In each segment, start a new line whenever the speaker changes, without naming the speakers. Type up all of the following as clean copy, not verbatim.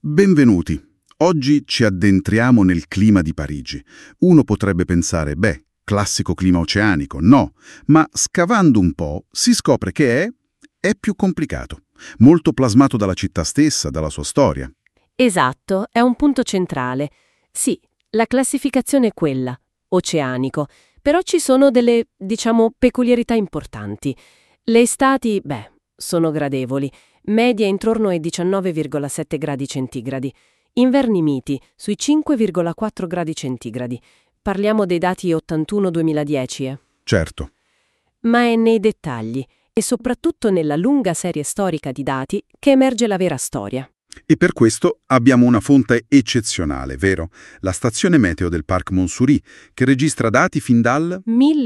Benvenuti. Oggi ci addentriamo nel clima di Parigi. Uno potrebbe pensare, classico clima oceanico. No, ma scavando un po' si scopre che è più complicato, molto plasmato dalla città stessa, dalla sua storia.
Esatto, è un punto centrale. Sì, la classificazione è quella, oceanico, però ci sono delle, peculiarità importanti. Le estati, sono gradevoli, media intorno ai 19,7 gradi centigradi, inverni miti sui 5,4 gradi centigradi. Parliamo dei dati 81-2010,
Certo.
Ma è nei dettagli e soprattutto nella lunga serie storica di dati che emerge la vera storia.
E per questo abbiamo una fonte eccezionale, vero? La stazione meteo del Parc Montsouris, che registra dati fin dal...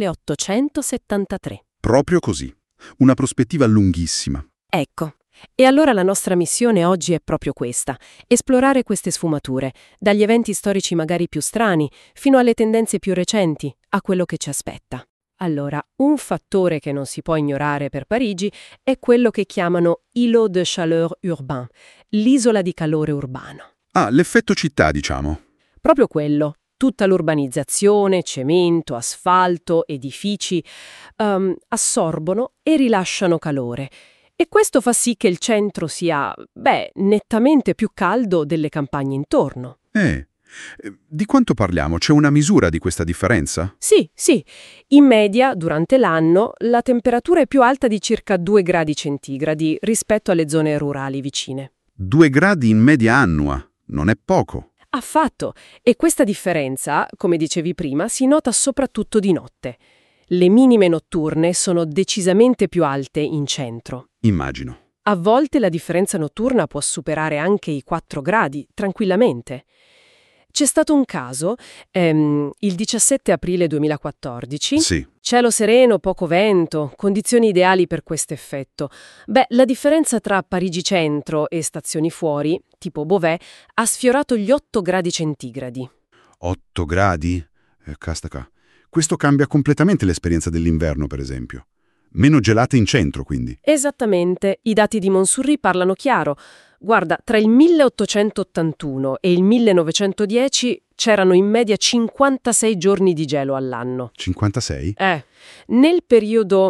1873.
Proprio così. Una prospettiva lunghissima.
Ecco. E allora la nostra missione oggi è proprio questa, esplorare queste sfumature, dagli eventi storici magari più strani, fino alle tendenze più recenti, a quello che ci aspetta. Allora, un fattore che non si può ignorare per Parigi è quello che chiamano îlot de chaleur urbain, l'isola di calore urbano.
Ah, l'effetto città, diciamo.
Proprio quello. Tutta l'urbanizzazione, cemento, asfalto, edifici, assorbono e rilasciano calore. E questo fa sì che il centro sia, nettamente più caldo delle campagne intorno.
Di quanto parliamo? C'è una misura di questa differenza?
Sì. In media, durante l'anno, la temperatura è più alta di circa 2 gradi centigradi rispetto alle zone rurali vicine.
2 gradi in media annua. Non è poco.
Affatto. E questa differenza, come dicevi prima, si nota soprattutto di notte. Le minime notturne sono decisamente più alte in centro.
Immagino.
A volte la differenza notturna può superare anche i 4 gradi, tranquillamente. C'è stato un caso, il 17 aprile 2014,
Sì.
cielo sereno, poco vento, condizioni ideali per questo effetto. La differenza tra Parigi centro e stazioni fuori, tipo Beauvais, ha sfiorato gli 8 gradi centigradi.
8 gradi? Castaca. Questo cambia completamente l'esperienza dell'inverno, per esempio. Meno gelate in centro, quindi.
Esattamente, i dati di Montsouris parlano chiaro. Guarda, tra il 1881 e il 1910 c'erano in media 56 giorni di gelo all'anno.
56?
Nel periodo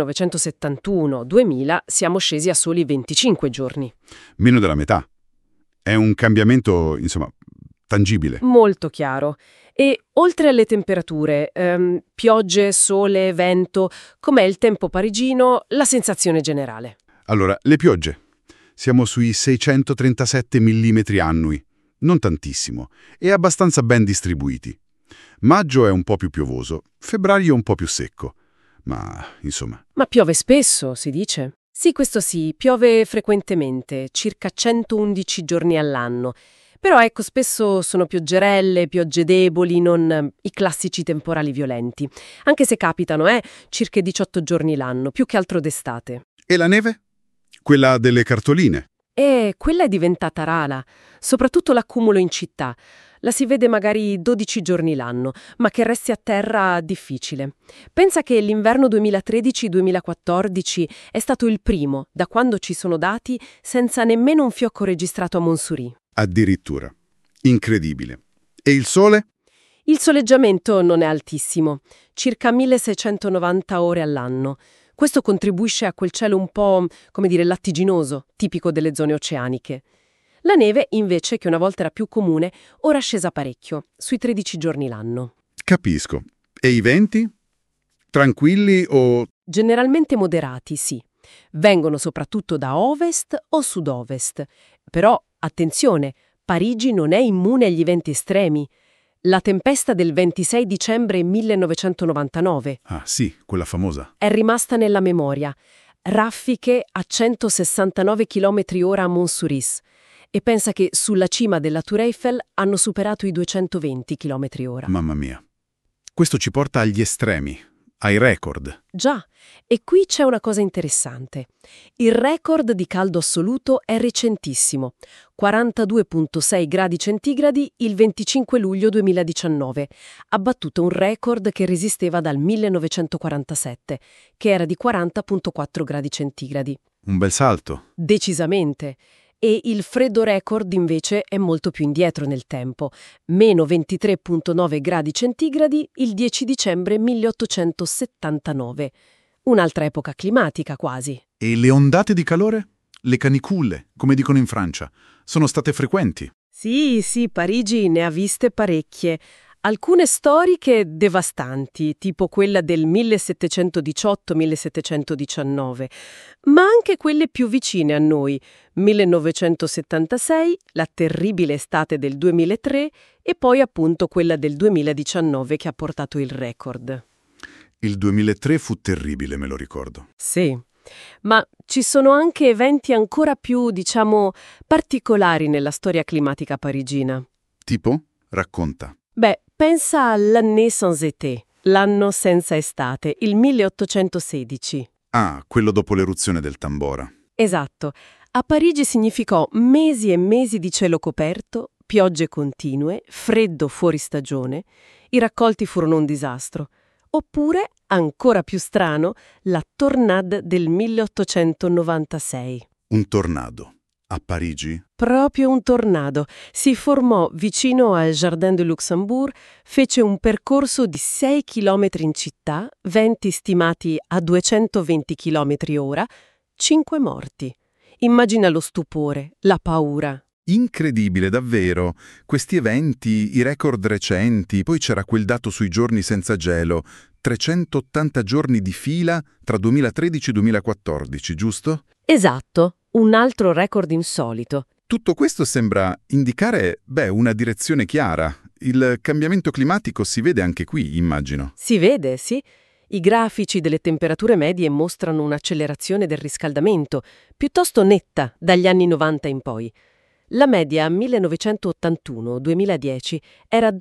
1971-2000 siamo scesi a soli 25 giorni.
Meno della metà. È un cambiamento, tangibile.
Molto chiaro. E oltre alle temperature, piogge, sole, vento, com'è il tempo parigino, la sensazione generale?
Allora, le piogge. Siamo sui 637 mm annui. Non tantissimo. E abbastanza ben distribuiti. Maggio è un po' più piovoso, febbraio un po' più secco. Ma
piove spesso, si dice? Sì, questo sì, piove frequentemente, circa 111 giorni all'anno. Però spesso sono pioggerelle, piogge deboli, non i classici temporali violenti. Anche se capitano, circa 18 giorni l'anno, più che altro d'estate.
E la neve? Quella delle cartoline.
E quella è diventata rara, soprattutto l'accumulo in città. La si vede magari 12 giorni l'anno, ma che resti a terra difficile. Pensa che l'inverno 2013-2014 è stato il primo, da quando ci sono dati, senza nemmeno un fiocco registrato a Montsouris.
Addirittura. Incredibile. E il sole?
Il soleggiamento non è altissimo, circa 1690 ore all'anno. Questo contribuisce a quel cielo un po', lattiginoso, tipico delle zone oceaniche. La neve, invece, che una volta era più comune, ora è scesa parecchio, sui 13 giorni l'anno.
Capisco. E i venti? Tranquilli o...
Generalmente moderati, sì. Vengono soprattutto da ovest o sud-ovest. Però, attenzione, Parigi non è immune agli eventi estremi. La tempesta del 26 dicembre 1999
Ah, sì, quella famosa.
è rimasta nella memoria. Raffiche a 169 km/h a Montsouris. E pensa che sulla cima della Tour Eiffel hanno superato i 220 km/h.
Mamma mia. Questo ci porta agli estremi, ai record.
Già, e qui c'è una cosa interessante. Il record di caldo assoluto è recentissimo, 42,6 gradi centigradi il 25 luglio 2019, ha battuto un record che resisteva dal 1947, che era di 40,4 gradi centigradi.
Un bel salto.
Decisamente. E il freddo record invece è molto più indietro nel tempo, meno 23,9 gradi centigradi il 10 dicembre 1879. Un'altra epoca climatica quasi.
E le ondate di calore? Le canicule, come dicono in Francia, sono state frequenti.
Sì, Parigi ne ha viste parecchie. Alcune storiche devastanti, tipo quella del 1718-1719, ma anche quelle più vicine a noi, 1976, la terribile estate del 2003 e poi appunto quella del 2019 che ha portato il record.
Il 2003 fu terribile, me lo ricordo.
Sì, ma ci sono anche eventi ancora più, particolari nella storia climatica parigina.
Tipo? Racconta.
Beh, pensa all'année sans été, l'anno senza estate, il 1816.
Ah, quello dopo l'eruzione del Tambora.
Esatto. A Parigi significò mesi e mesi di cielo coperto, piogge continue, freddo fuori stagione. I raccolti furono un disastro. Oppure, ancora più strano, la tornade del 1896.
Un tornado. A Parigi?
Proprio un tornado. Si formò vicino al Jardin de Luxembourg, fece un percorso di 6 km in città, venti stimati a 220 km/h, 5 morti. Immagina lo stupore, la paura.
Incredibile, davvero. Questi eventi, i record recenti, poi c'era quel dato sui giorni senza gelo, 380 giorni di fila tra 2013 e 2014, giusto?
Esatto, un altro record insolito.
Tutto questo sembra indicare, una direzione chiara. Il cambiamento climatico si vede anche qui, immagino.
Si vede, sì. I grafici delle temperature medie mostrano un'accelerazione del riscaldamento, piuttosto netta dagli anni 90 in poi. La media 1981-2010 era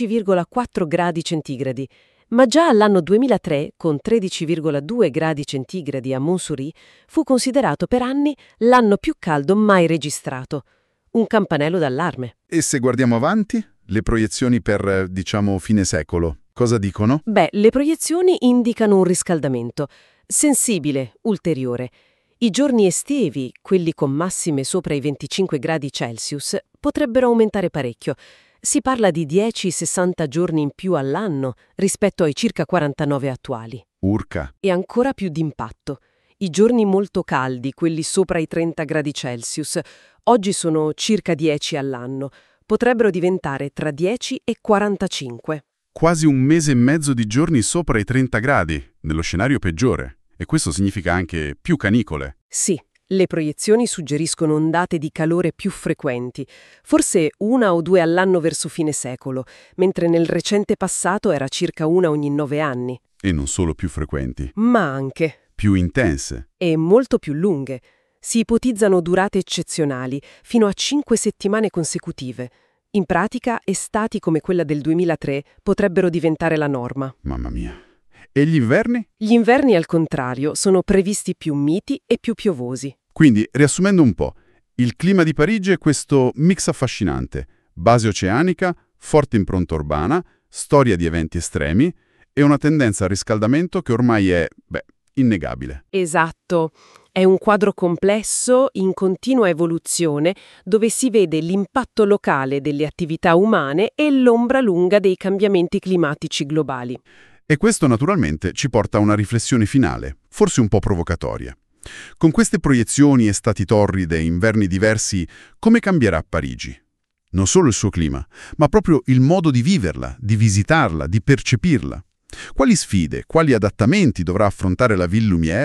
12,4 gradi centigradi, ma già all'anno 2003, con 13,2 gradi centigradi a Montsouris, fu considerato per anni l'anno più caldo mai registrato. Un campanello d'allarme.
E se guardiamo avanti, le proiezioni per, fine secolo, cosa dicono?
Le proiezioni indicano un riscaldamento sensibile, ulteriore. I giorni estivi, quelli con massime sopra i 25 gradi Celsius, potrebbero aumentare parecchio. Si parla di 10-60 giorni in più all'anno rispetto ai circa 49 attuali.
Urca.
E ancora più d'impatto. I giorni molto caldi, quelli sopra i 30 gradi Celsius, oggi sono circa 10 all'anno. Potrebbero diventare tra 10 e 45.
Quasi un mese e mezzo di giorni sopra i 30 gradi, nello scenario peggiore. E questo significa anche più canicole.
Sì, le proiezioni suggeriscono ondate di calore più frequenti, forse 1 o 2 all'anno verso fine secolo, mentre nel recente passato era circa 1 ogni 9 anni.
E non solo più frequenti.
Ma anche.
Più intense.
E molto più lunghe. Si ipotizzano durate eccezionali, fino a 5 settimane consecutive. In pratica, estati come quella del 2003 potrebbero diventare la norma.
Mamma mia. E gli inverni?
Gli inverni, al contrario, sono previsti più miti e più piovosi.
Quindi, riassumendo un po', il clima di Parigi è questo mix affascinante. Base oceanica, forte impronta urbana, storia di eventi estremi e una tendenza al riscaldamento che ormai è, innegabile.
Esatto. È un quadro complesso, in continua evoluzione, dove si vede l'impatto locale delle attività umane e l'ombra lunga dei cambiamenti climatici globali.
E questo naturalmente ci porta a una riflessione finale, forse un po' provocatoria. Con queste proiezioni, estati torride e inverni diversi, come cambierà Parigi? Non solo il suo clima, ma proprio il modo di viverla, di visitarla, di percepirla. Quali sfide, quali adattamenti dovrà affrontare la Ville Lumière